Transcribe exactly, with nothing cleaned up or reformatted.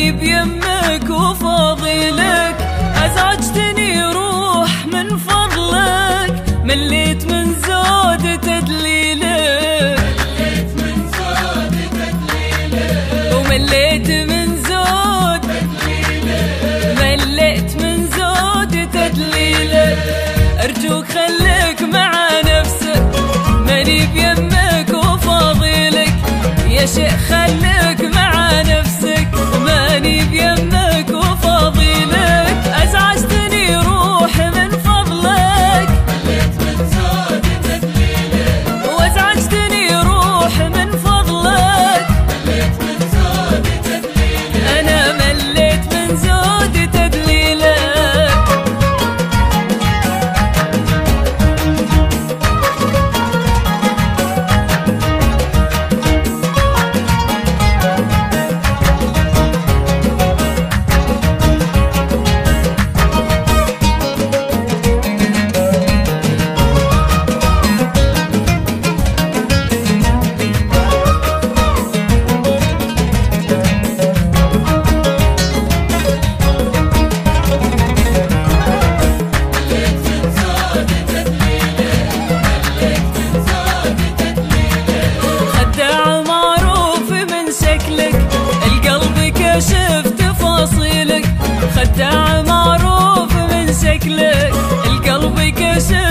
ماني بيمك وفاضيلك، ازعجتني روح من فضلك، مليت من زود تدليلك، مليت من زود تدليلك، ومليت من زود تدليلك، مليت من زود تدليلك. ارجوك خليك مع نفسك، ماني بيمك وفاضيلك، يا شيخ خليك مع نفسك، ماني بيمك وفاضيلك، ازعجتني روح من فضلك، مليت من زود تدليلك، وازعجتني روح من فضلك، مليت من زود تدليلك، انا مليت من زود تدليلك. كشف تفاصيلك، خداع معروف من شكلك، القلب كشف